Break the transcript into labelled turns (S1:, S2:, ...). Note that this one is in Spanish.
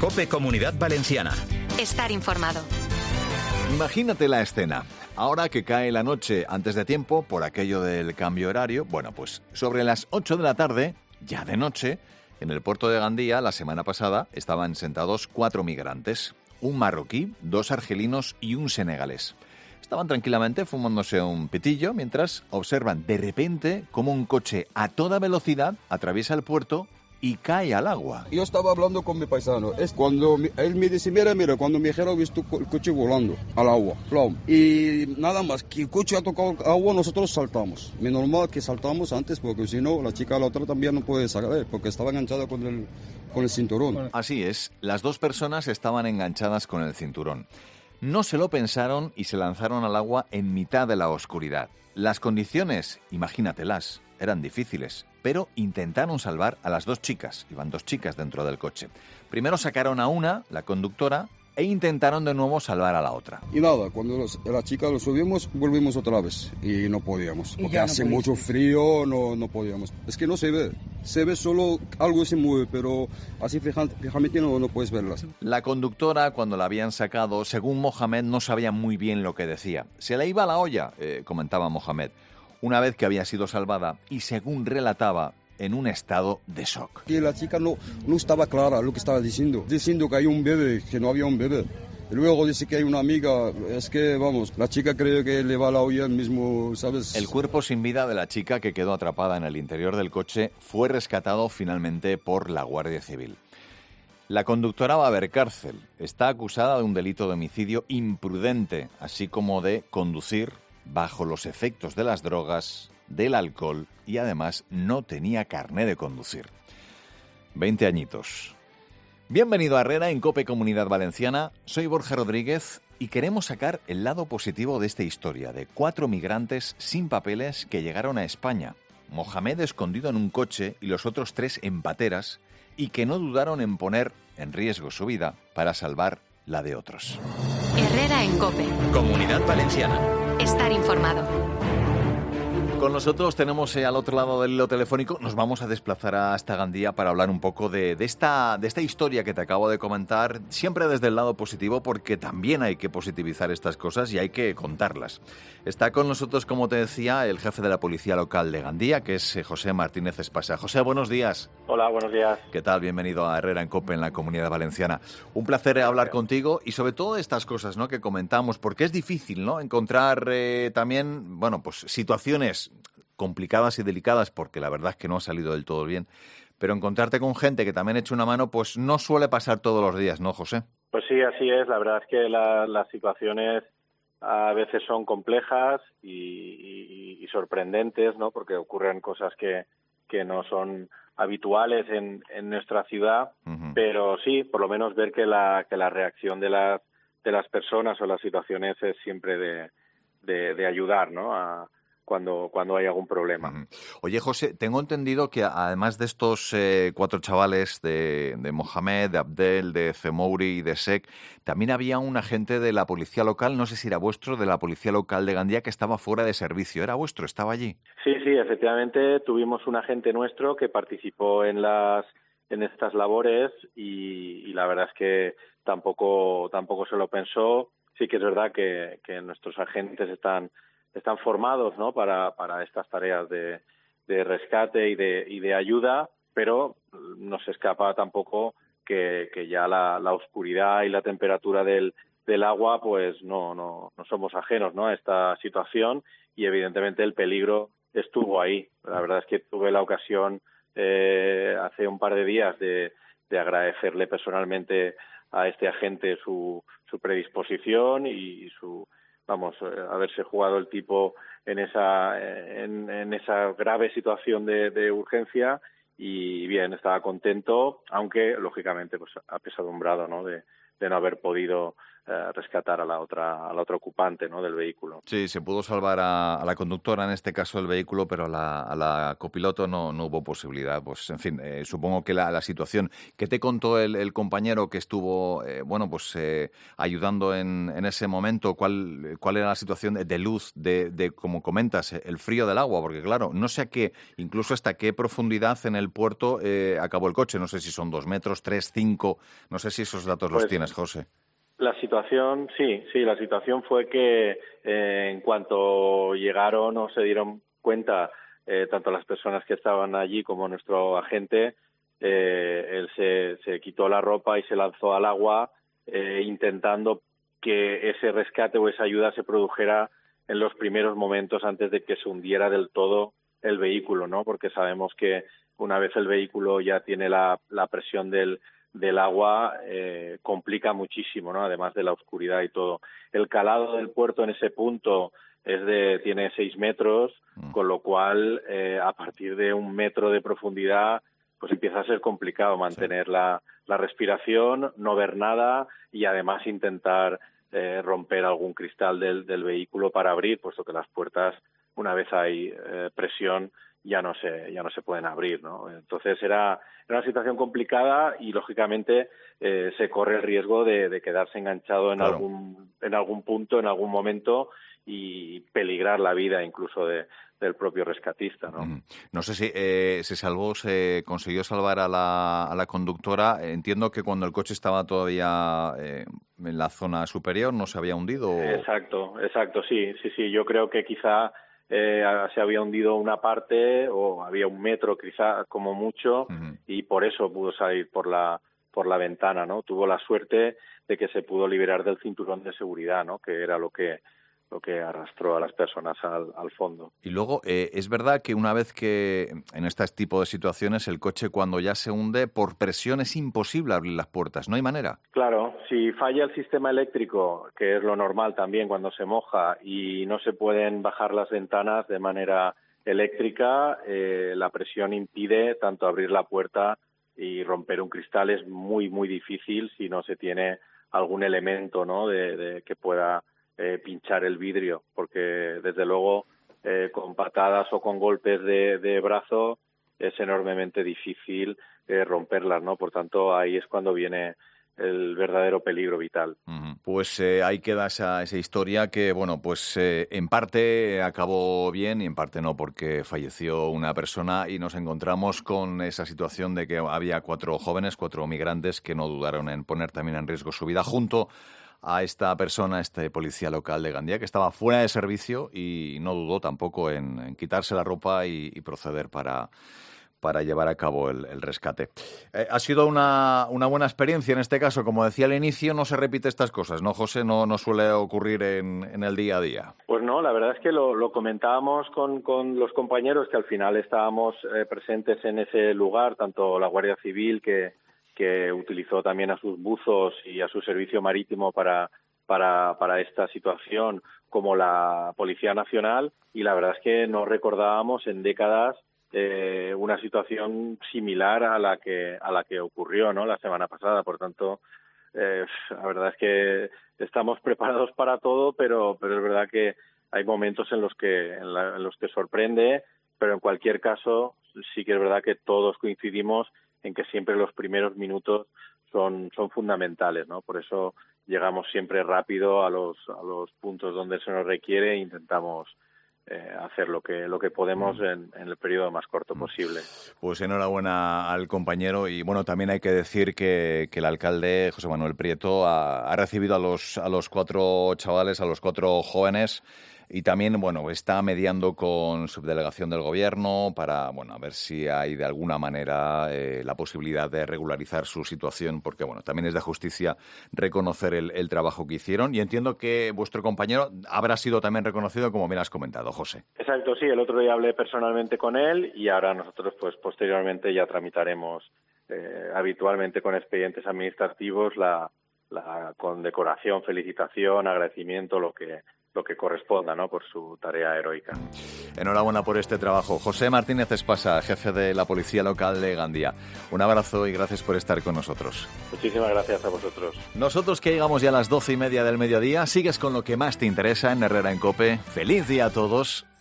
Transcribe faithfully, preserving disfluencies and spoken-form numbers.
S1: COPE Comunidad Valenciana.
S2: Estar informado.
S3: Imagínate la escena. Ahora que cae la noche antes de tiempo, por aquello del cambio horario, bueno, pues sobre las ocho de la tarde, ya de noche, en el puerto de Gandía, la semana pasada, estaban sentados cuatro migrantes. Un marroquí, dos argelinos y un senegalés. Estaban tranquilamente fumándose un pitillo mientras observan de repente cómo un coche a toda velocidad atraviesa el puerto y cae al agua.
S4: Yo estaba hablando con mi paisano. Es cuando él me dice, mira, mira, cuando mi hija ha visto el coche volando al agua. Plum. Y nada más, que el coche ha tocado agua, nosotros saltamos. Es normal que saltamos antes, porque si no, la chica a la otra también no puede salir, porque estaba enganchada con el, con el cinturón.
S3: Así es, las dos personas estaban enganchadas con el cinturón. No se lo pensaron y se lanzaron al agua en mitad de la oscuridad. Las condiciones, imagínatelas, eran difíciles, pero intentaron salvar a las dos chicas. Iban dos chicas dentro del coche. Primero sacaron a una, la conductora, e intentaron de nuevo salvar a la otra.
S4: Y nada, cuando los, la chica lo subimos, volvimos otra vez y no podíamos. Porque no hace mucho frío, no, no podíamos. Es que no se ve, se ve solo algo se mueve, pero así fijamente no, no puedes verlas.
S3: La conductora, cuando la habían sacado, según Mohamed, no sabía muy bien lo que decía. Se le iba la olla, eh, comentaba Mohamed, una vez que había sido salvada y, según relataba, en un estado de shock.
S4: Que la chica no, no estaba clara lo que estaba diciendo, diciendo que hay un bebé, que no había un bebé. Y luego dice que hay una amiga, es que, vamos, la chica cree que le va la olla el mismo, ¿sabes?
S3: El cuerpo sin vida de la chica que quedó atrapada en el interior del coche fue rescatado finalmente por la Guardia Civil. La conductora va a ver cárcel. Está acusada de un delito de homicidio imprudente, así como de conducir bajo los efectos de las drogas, del alcohol y además no tenía carné de conducir. Veinte añitos. Bienvenido a Herrera en COPE Comunidad Valenciana. Soy Borja Rodríguez y queremos sacar el lado positivo de esta historia de cuatro migrantes sin papeles que llegaron a España. Mohamed escondido en un coche y los otros tres en pateras y que no dudaron en poner en riesgo su vida para salvar la de otros.
S2: Herrera en COPE.
S1: Comunidad Valenciana.
S2: Estar informado.
S3: Con nosotros tenemos eh, al otro lado del hilo telefónico, nos vamos a desplazar hasta Gandía para hablar un poco de, de, esta, de esta historia que te acabo de comentar, siempre desde el lado positivo, porque también hay que positivizar estas cosas y hay que contarlas. Está con nosotros, como te decía, el jefe de la Policía Local de Gandía, que es José Martínez Espasa. José, buenos días.
S5: Hola, buenos días.
S3: ¿Qué tal? Bienvenido a Herrera en COPE en la Comunidad Valenciana. Un placer hablar contigo y sobre todo de estas cosas, ¿no?, que comentamos, porque es difícil, ¿no?, encontrar eh, también, bueno, pues situaciones complicadas y delicadas, porque la verdad es que no ha salido del todo bien, pero encontrarte con gente que también eche una mano, pues no suele pasar todos los días, ¿no, José?
S5: Pues sí, así es. La verdad es que la, las situaciones a veces son complejas y, y, y sorprendentes, ¿no?, porque ocurren cosas que, que no son habituales en, en nuestra ciudad, uh-huh. Pero sí, por lo menos ver que la, que la reacción de las, de las personas o las situaciones es siempre de, de, de ayudar, ¿no?, a cuando cuando hay algún problema.
S3: Oye, José, tengo entendido que además de estos eh, cuatro chavales, de, de Mohamed, de Abdel, de Zemouri y de Sek, también había un agente de la policía local, no sé si era vuestro, de la policía local de Gandía, que estaba fuera de servicio. ¿Era vuestro? ¿Estaba allí?
S5: Sí, sí, efectivamente tuvimos un agente nuestro que participó en las en estas labores y, y la verdad es que tampoco tampoco se lo pensó. Sí que es verdad que, que nuestros agentes están están formados, ¿no?, para, para estas tareas de, de rescate y de, y de ayuda, pero no se escapa tampoco que, que ya la, la oscuridad y la temperatura del, del agua, pues no, no, no somos ajenos, ¿no?, a esta situación y evidentemente el peligro estuvo ahí. La verdad es que tuve la ocasión eh, hace un par de días de, de agradecerle personalmente a este agente su, su predisposición y su vamos, haberse jugado el tipo en esa en, en esa grave situación de, de urgencia y bien, estaba contento, aunque lógicamente pues apesadumbrado, ¿no?, de, de no haber podido eh, rescatar a la otra a la otra ocupante, ¿no?, del vehículo.
S3: Sí, se pudo salvar a, a la conductora, en este caso del vehículo, pero a la, a la copiloto no, no hubo posibilidad. Pues, en fin, eh, supongo que la, la situación... ¿Qué te contó el, el compañero que estuvo, eh, bueno, pues eh, ayudando en, en ese momento? ¿Cuál, cuál era la situación de, de luz, de, de, como comentas, el frío del agua? Porque, claro, no sé a qué, incluso hasta qué profundidad en el puerto eh, acabó el coche. No sé si son dos metros, tres, cinco... No sé si esos datos
S5: Pues,
S3: los tienes, José.
S5: La situación, sí, sí, la situación fue que eh, en cuanto llegaron o se dieron cuenta, eh, tanto las personas que estaban allí como nuestro agente, eh, él se, se quitó la ropa y se lanzó al agua eh, intentando que ese rescate o esa ayuda se produjera en los primeros momentos antes de que se hundiera del todo el vehículo, ¿no? Porque sabemos que una vez el vehículo ya tiene la, la presión del del agua eh, complica muchísimo, ¿no? Además de la oscuridad y todo. El calado del puerto en ese punto es de tiene seis metros, mm. con lo cual eh, a partir de un metro de profundidad pues empieza a ser complicado mantener sí. la, la respiración, no ver nada y además intentar eh, romper algún cristal del, del vehículo para abrir, puesto que las puertas, una vez hay eh, presión, ya no se ya no se pueden abrir, ¿no? Entonces era, era una situación complicada y lógicamente eh, se corre el riesgo de, de quedarse enganchado en claro. algún en algún punto, en algún momento y peligrar la vida incluso de, del propio rescatista, ¿no?
S3: Mm. No sé si eh, se salvó, se consiguió salvar a la, a la conductora. Entiendo que cuando el coche estaba todavía eh, en la zona superior no se había hundido. ¿O?
S5: Exacto, exacto, sí, sí, sí. Yo creo que quizá Eh, se había hundido una parte o había un metro quizá como mucho uh-huh. y por eso pudo salir por la por la ventana, ¿no? Tuvo la suerte de que se pudo liberar del cinturón de seguridad, ¿no? Que era lo que lo que arrastró a las personas al, al fondo.
S3: Y luego, eh, es verdad que una vez que en este tipo de situaciones el coche cuando ya se hunde, por presión es imposible abrir las puertas, ¿no hay manera?
S5: Claro, si falla el sistema eléctrico, que es lo normal también cuando se moja y no se pueden bajar las ventanas de manera eléctrica, eh, la presión impide tanto abrir la puerta y romper un cristal es muy, muy difícil si no se tiene algún elemento, ¿no?, de, de que pueda Eh, pinchar el vidrio, porque desde luego eh, con patadas o con golpes de, de brazo es enormemente difícil eh, romperlas, ¿no? Por tanto, ahí es cuando viene el verdadero peligro vital.
S3: Uh-huh. Pues eh, ahí queda esa, esa historia que, bueno, pues eh, en parte acabó bien y en parte no, porque falleció una persona y nos encontramos con esa situación de que había cuatro jóvenes, cuatro migrantes que no dudaron en poner también en riesgo su vida junto a esta persona, este policía local de Gandía, que estaba fuera de servicio y no dudó tampoco en, en quitarse la ropa y, y proceder para, para llevar a cabo el, el rescate. Eh, ha sido una, una buena experiencia en este caso. Como decía al inicio, no se repite estas cosas, ¿no, José? No, no suele ocurrir en, en el día a día.
S5: Pues no, la verdad es que lo, lo comentábamos con, con los compañeros que al final estábamos eh, presentes en ese lugar, tanto la Guardia Civil que... que utilizó también a sus buzos y a su servicio marítimo para, para, para esta situación, como la Policía Nacional, y la verdad es que no recordábamos en décadas eh, una situación similar a la que a la que ocurrió, ¿no?, la semana pasada. Por tanto, eh, la verdad es que estamos preparados para todo, pero pero es verdad que hay momentos en los que en, la, en los que sorprende, pero en cualquier caso sí que es verdad que todos coincidimos en que siempre los primeros minutos son son fundamentales, ¿no? Por eso llegamos siempre rápido a los a los puntos donde se nos requiere e intentamos eh, hacer lo que lo que podemos en, en el periodo más corto posible.
S3: Pues enhorabuena al compañero y bueno, también hay que decir que, que el alcalde José Manuel Prieto ha, ha recibido a los a los cuatro chavales, a los cuatro jóvenes. Y también, bueno, está mediando con subdelegación del Gobierno para, bueno, a ver si hay de alguna manera eh, la posibilidad de regularizar su situación, porque, bueno, también es de justicia reconocer el, el trabajo que hicieron. Y entiendo que vuestro compañero habrá sido también reconocido, como bien has comentado, José.
S5: Exacto, sí. El otro día hablé personalmente con él y ahora nosotros, pues, posteriormente ya tramitaremos eh, habitualmente con expedientes administrativos la, la condecoración, felicitación, agradecimiento, lo que lo que corresponda, ¿no?, por su tarea heroica.
S3: Enhorabuena por este trabajo. José Martínez Espasa, jefe de la Policía Local de Gandía. Un abrazo y gracias por estar con nosotros.
S5: Muchísimas gracias a vosotros.
S3: Nosotros que llegamos ya a las doce y media del mediodía, sigues con lo que más te interesa en Herrera en COPE. ¡Feliz día a todos!